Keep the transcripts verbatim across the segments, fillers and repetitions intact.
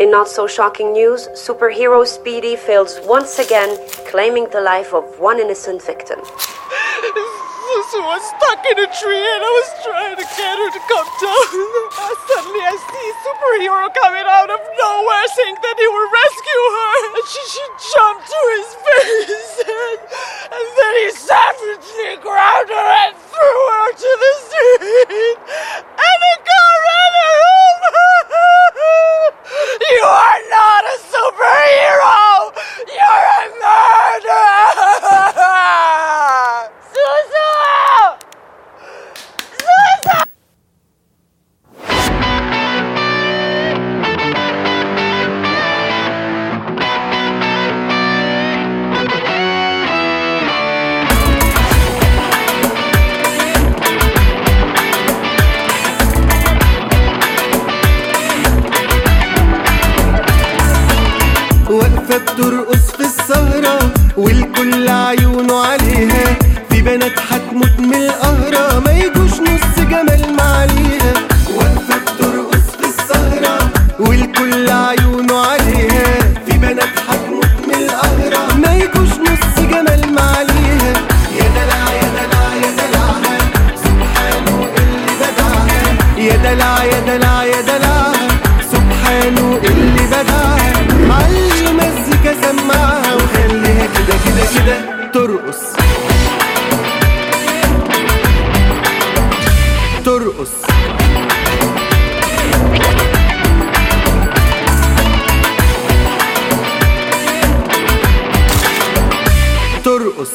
In not so shocking news, superhero Speedy fails once again, claiming the life of one innocent victim. Susu was stuck in a tree and I was trying to get her to come down. Suddenly I see Superhero coming out of nowhere saying that he will rescue her. And she, she jumped to his face and, and then he savagely grabbed her and threw her to the street. And the car ran her over. You are not a superhero! You're a murderer! Susu! Susu! واقفة بترقص في السهرة والكل عيونه عليها، في بنات هتموت من القهرة ما يجوش نص جمال معاليها. واقفة بترقص في السهرة والكل عيونه عليها، في بنات هتموت من القهرة ما يجوش نص جمال معاليها. يا دلع يا دلع يا دلعها سبحانه اللي بدعها، يا دلع يا دلع يا دلعها سبحانه اللي بدعها. علي مزيكا سمعها وخليها كده كده كده ترقص ترقص ترقص.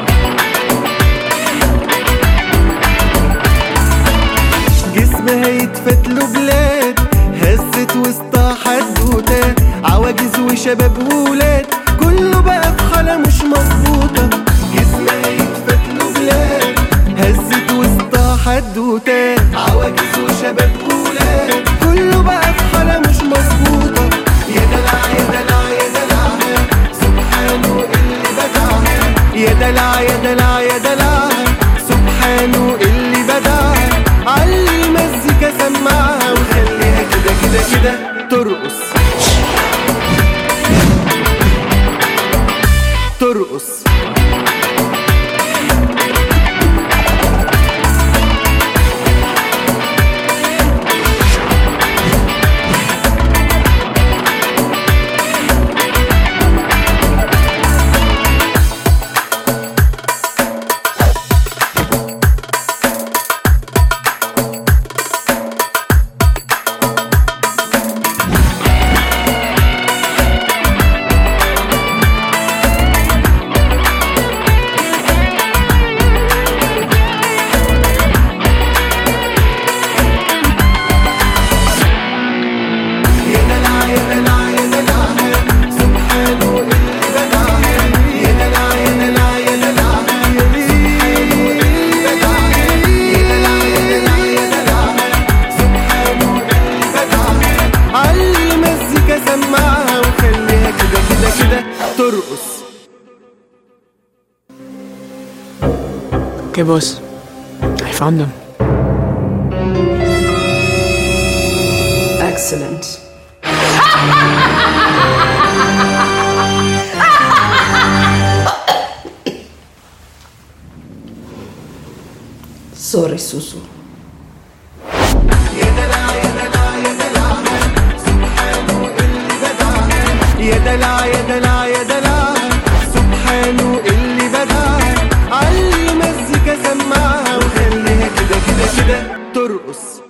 جسمها يتفتلوا بلاد هزت وسطها حدوتة، عواجز وشباب وولاد كله بقى في حالة مش مظبوطة. جسمها يتفتلوا بلاد هزت وسطها حدوتة، عواجز وشباب وولاد كله بقى في حالة مش مظبوطة. يا دلع يا دلع يا دلعها سبحانه اللي بدعها، يا دلع يا دلع يا دلعها سبحانه اللي بدعها. علي مزيكا سمعها وخليها كده كده كده ترقص ترقص. Okay, boss. I found them. Excellent. Sorry, Susu. يا دلع يا دلع يا دلعها سبحانه اللي بدعها، يا دلع يا دلع يا دلعها سبحانه اللي بدعها. علي مزيكا سمعها وخليها كده كده كده ترقص